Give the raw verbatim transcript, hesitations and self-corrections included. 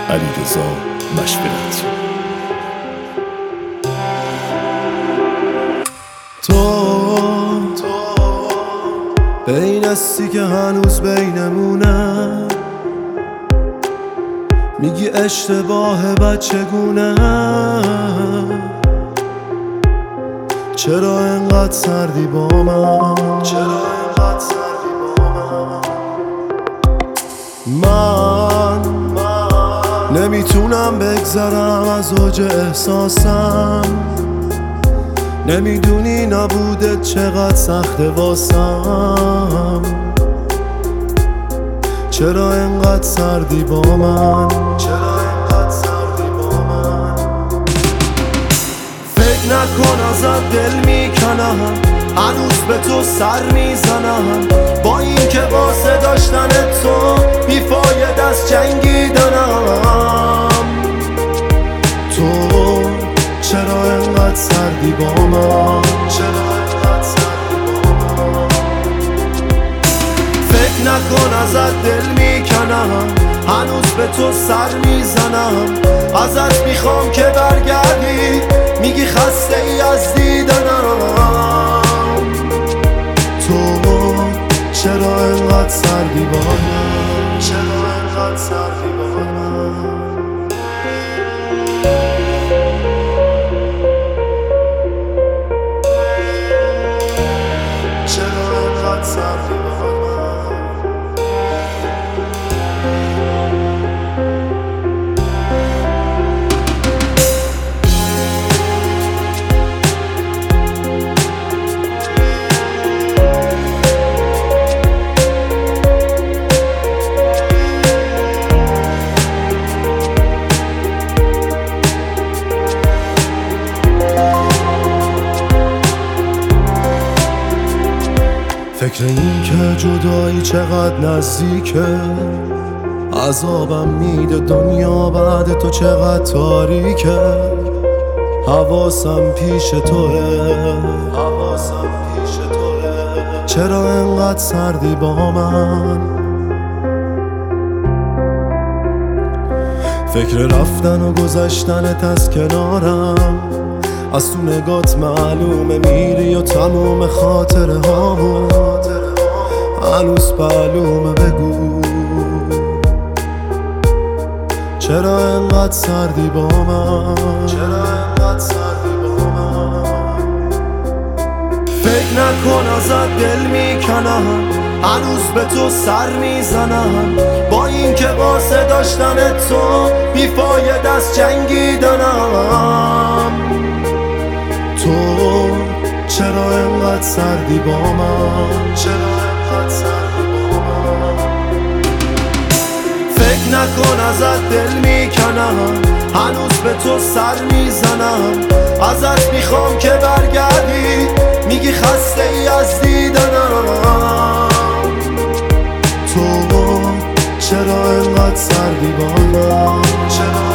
علیرضا مشورت. تو بین هستی که هنوز بینمونه، میگی اشتباه بچگونه. چرا انقدر سردی با من؟ چرا انقدر سردی با من؟ من نمیتونم بگذرم از اوج احساسم، نمیدونی نبودت چقدر سخته واسم. چرا انقدر سردی با من؟ چرا انقدر سردی با من؟ فکر نکن ازت دل میکنم، هنوز به تو سر میزنم. با این که واسه داشتن تو بیفاید از جنگیدنم. تو چرا انقدر سردی با من؟ چرا انقدر سردی با من؟ فکر نکن ازت دل میکنم، هنوز به تو سر میزنم. ازت میخوام که برگردی، میگی خسته ای از دیدنم. تو چرا انقدر سردی با من؟ چرا انقدر سردی با من؟ چرا انقدر سردی با من؟ فکر این که جدایی چقدر نزدیکه، عذابم میده دنیا بعد تو چقدر تاریکه. حواسم پیش توه، حواسم پیش توه. چرا انقدر سردی با من؟ فکر رفتن و گذشتنت از کنارم، از تو نگات معلومه میری و تموم خاطره هامون هنوز معلومه. بگو چرا انقدر سردی با من؟ چرا انقدر سردی با من؟ فکر نکن ازت دل میکنم، هنوز به تو سر میزنم. با این که واسه داشتن تو بیفاید از جنگیدنم. تو چرا انقدر سردی با من؟ چرا انقدر سردی با من؟ فکر نکن ازت دل میکنم، هنوز به تو سر میزنم. ازت میخوام که برگردی، میگی خسته ای از دیدنم. تو چرا انقدر سردی با من؟ چرا